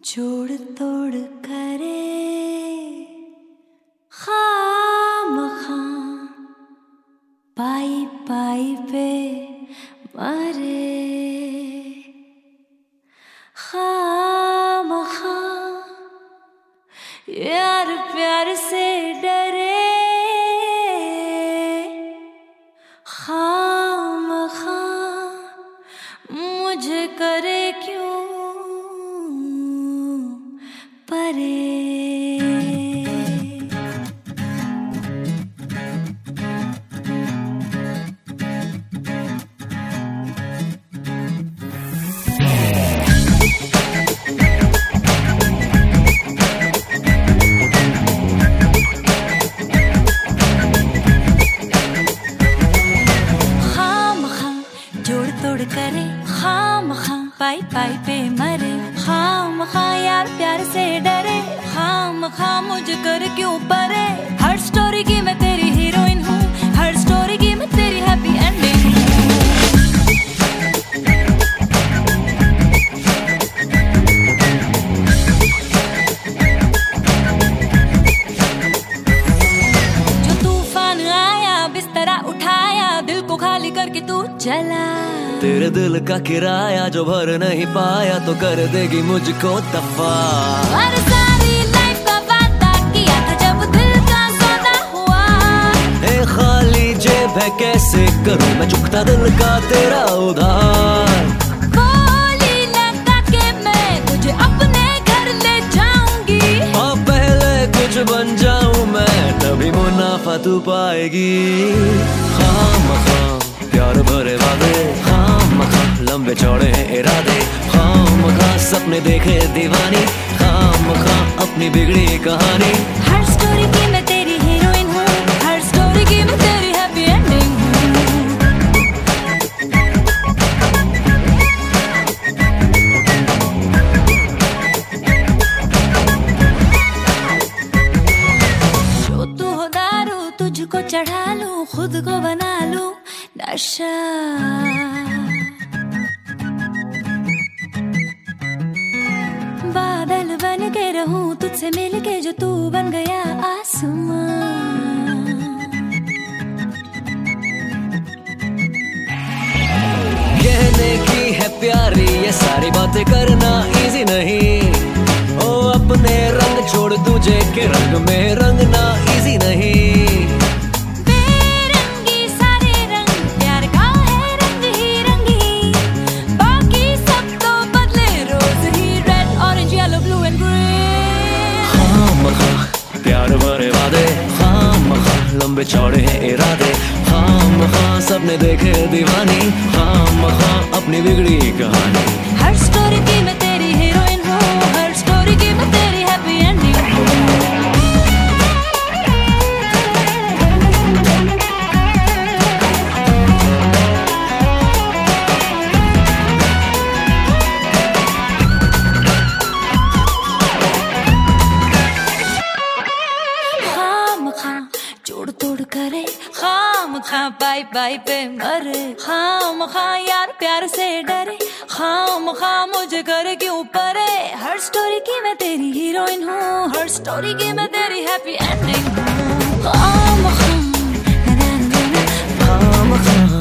जोड़ तोड़ करे खामखा पाई पाई पे मरे खामखा यार प्यार से डरे खामखा मुझे करे क्यों परे। तोड़ करे खामखा पाई पाई पे मरे खामखा यार प्यार से डरे खामखा मुझे कर क्यों परे। हर स्टोरी की मैं तेरी हीरोइन हूँ, हर स्टोरी की मैं तेरी हैप्पी एंडिंग हूँ। जो तूफान आया बिस्तरा उठाया दिल को खाली करके तू चला। तेरे दिल का किराया जो भर नहीं पाया तो कर देगी मुझको दफा। और सारी लाइफ का वादा किया था जब दिल का सौदा हुआ। ए खाली जेब है कैसे करूं मैं चुकता दिल का तेरा उधार। बोली लगा के मैं तुझे अपने घर ले जाऊंगी। हाँ पहले कुछ बन जाऊं मैं तभी मुनाफा तू पाएगी। खामखा प्यार भरे वादे खामखा लंबे चौड़े हैं इरादे खामखा सपने देखे दीवानी खामखा अपनी बिगड़ी कहानी। हर स्टोरी की मैं तेरी हीरोइन हूँ, हर स्टोरी की मैं तेरी हैप्पी एंडिंग हूँ। जो तू हो दारू तुझको चढ़ा लूं खुद को बना लूं नशा। बादल बन के रहूं तुझसे मिलके जो तू बन गया आसमां। कहने की है प्यारी ये सारी बातें करना इजी नहीं। ओ अपने रंग छोड़ तुझे के रंग में रंगना इजी नहीं। प्यार भरे वादे खामखा लंबे चौड़े हैं इरादे खामखा सपने देखे दीवानी खामखा अपनी बिगड़ी कहानी। हर स्टोरी की मैं तेरी हीरोइन हूँ, हर स्टोरी की मैं तेरी हैप्पी एंडिंग हूँ। जोड़ तोड़ करे खामखा पाई पाई पे मरे खामखा यार प्यार से डरे खामखा मुझे करे क्यों परे। हर स्टोरी की मैं तेरी हीरोइन हूँ, हर स्टोरी की मैं तेरी हैप्पी एंडिंग हूँ। खामखा